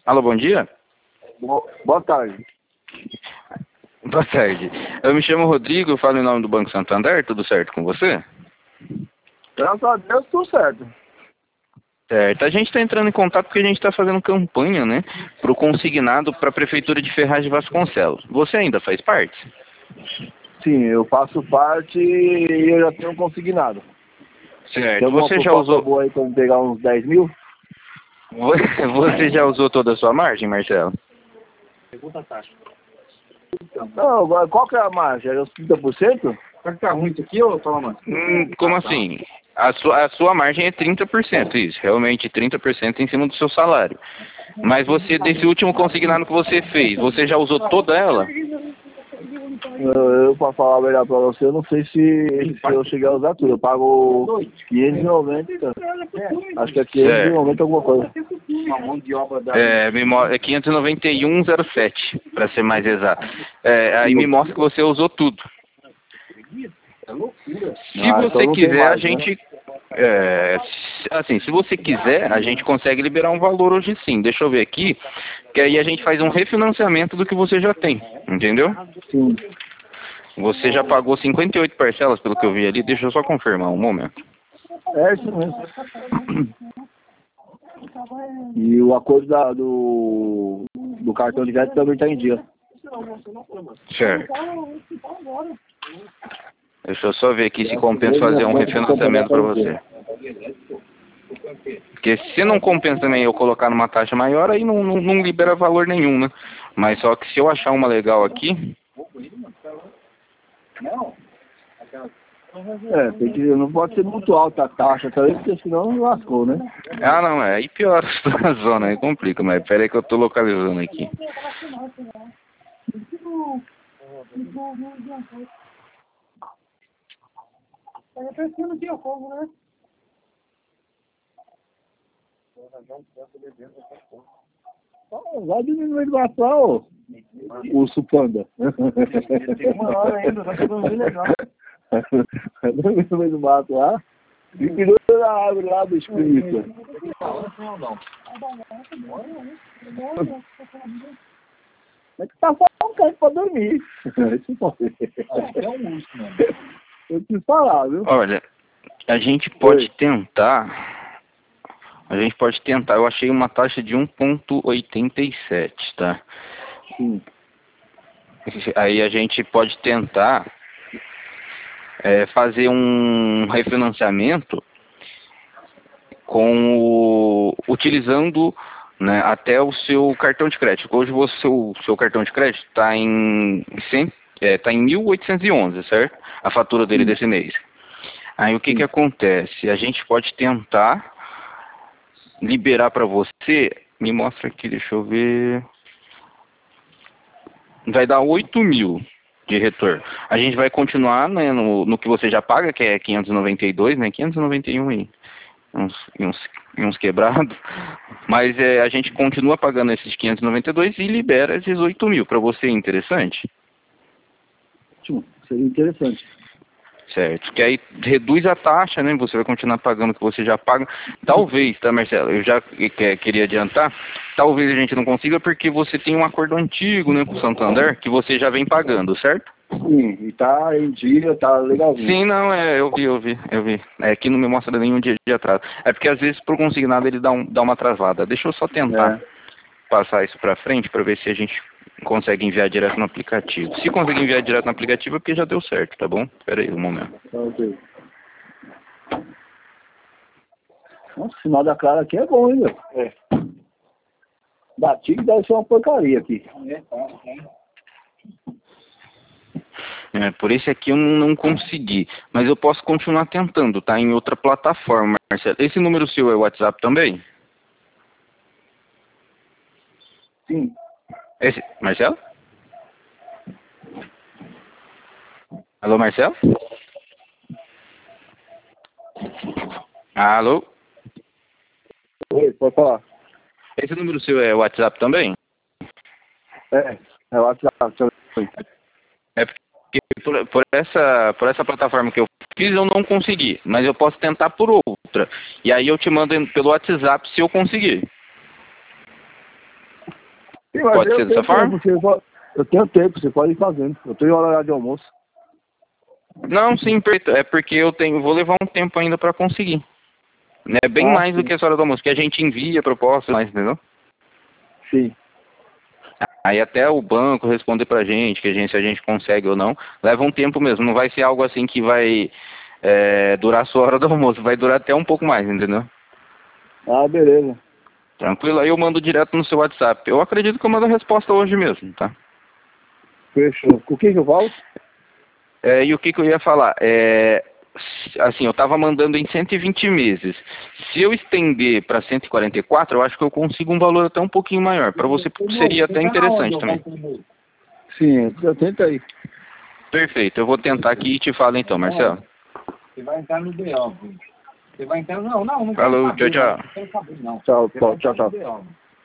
Alô, bom dia? Boa tarde. Boa tarde. Eu me chamo Rodrigo, eu falo em nome do Banco Santander, tudo certo com você? Graças a Deus, tudo certo. Certo. A gente está entrando em contato porque a gente está fazendo campanha, né, para o consignado para a Prefeitura de Ferraz de Vasconcelos. Você ainda faz parte? Sim, eu faço parte e eu já tenho consignado. Certo. Tem alguma Você já proposta usou... boa aí para me pegar uns 10 mil? Você já usou toda a sua margem, Marcelo? Não, agora, qual que é a margem? É os 30%? Vai ficar ruim isso aqui ou toma? Como assim? A sua margem é 30%, isso. Realmente 30% em cima do seu salário. Mas você, desse último consignado que você fez, você já usou toda ela? Eu para falar a verdade para você, eu não sei se eu cheguei a usar tudo. Eu pago 590, acho que é 590 alguma coisa. Uma mão de obra da... É 591,07, para ser mais exato. Aí me mostra que você usou tudo. É loucura. Se então você não tem quiser, a mais, né? gente... assim, se você quiser, a gente consegue liberar um valor hoje sim. Deixa eu ver aqui, que aí a gente faz um refinanciamento do que você já tem, entendeu? Sim. Você já pagou 58 parcelas, pelo que eu vi ali. Deixa eu só confirmar um momento. É isso mesmo. E o acordo do cartão de crédito também está em dia. Certo. Deixa eu só ver aqui se compensa fazer um refinanciamento para você. Porque se não compensa também eu colocar numa taxa maior, aí não libera valor nenhum, né? Mas só que se eu achar uma legal aqui... Não pode ser muito alta a taxa também, porque senão lascou, né? Ah, não, aí piora a situação, aí complica, mas pera aí que eu tô localizando aqui. Vai diminuir de bastão, urso panda. Tem uma hora ainda, tá ficando bem legal. Vai diminuir do mato lá e pendura na árvore lá do espírito. É que tá só um canto pra dormir. Isso pode. É um urso, mano. Eu te falar, viu? Olha, a gente pode tentar... eu achei uma taxa de 1,87, tá? Sim. Aí a gente pode tentar fazer um refinanciamento utilizando, né, até o seu cartão de crédito. Hoje o seu cartão de crédito está em 1.811, certo? A fatura dele desse mês. Aí o que acontece? A gente pode tentar liberar para você, me mostra aqui, deixa eu ver, vai dar 8 mil de retorno. A gente vai continuar, né, no que você já paga, que é 592, né, 591 e uns quebrados, mas a gente continua pagando esses 592 e libera esses 8 mil. Para você é interessante? Seria interessante. Certo, que aí reduz a taxa, né? Você vai continuar pagando o que você já paga. Talvez, tá, Marcelo? Eu já queria adiantar. Talvez a gente não consiga porque você tem um acordo antigo, né, com o Santander, que você já vem pagando, certo? Sim, e tá em dia, tá legalzinho. Sim, não, eu vi. Aqui não me mostra nenhum dia de atraso. É porque às vezes por consignado ele dá uma travada. Deixa eu só tentar passar isso pra frente para ver se a gente consegue enviar direto no aplicativo. Se conseguir enviar direto no aplicativo é porque já deu certo, tá bom? Espera aí um momento. Ok. Nossa, o sinal da Clara aqui é bom, hein, meu? Da TIC deve ser uma porcaria aqui. Por esse aqui eu não consegui, mas eu posso continuar tentando, tá? Em outra plataforma, Marcelo. Esse número seu é o WhatsApp também? Sim. Marcelo? Alô, Marcelo? Alô? Oi, pode falar. Esse número seu é o WhatsApp também? É o WhatsApp. É porque por essa plataforma que eu fiz eu não consegui, mas eu posso tentar por outra. E aí eu te mando pelo WhatsApp se eu conseguir. Sim, mas Pode ser dessa forma? Eu tenho tempo, você pode ir fazendo. Eu tenho hora de almoço. Não, sim, é porque vou levar um tempo ainda para conseguir. Né? Bem mais do que essa hora do almoço, que a gente envia proposta, mais, entendeu? Sim. Aí até o banco responder pra gente, se a gente consegue ou não, leva um tempo mesmo. Não vai ser algo assim que vai durar a sua hora do almoço, vai durar até um pouco mais, entendeu? Ah, beleza. Tranquilo, aí eu mando direto no seu WhatsApp. Eu acredito que eu mando a resposta hoje mesmo, tá? Fechou. O que eu falo? E o que eu ia falar? Assim, eu estava mandando em 120 meses. Se eu estender para 144, eu acho que eu consigo um valor até um pouquinho maior. Para você seria até interessante também. Sim, eu tento aí. Perfeito, eu vou tentar aqui e te falo então, Marcelo. Você vai entrar no BO, você vai entrar... Não Falou, tchau, tchau. Não quero saber, não. Tchau, tchau.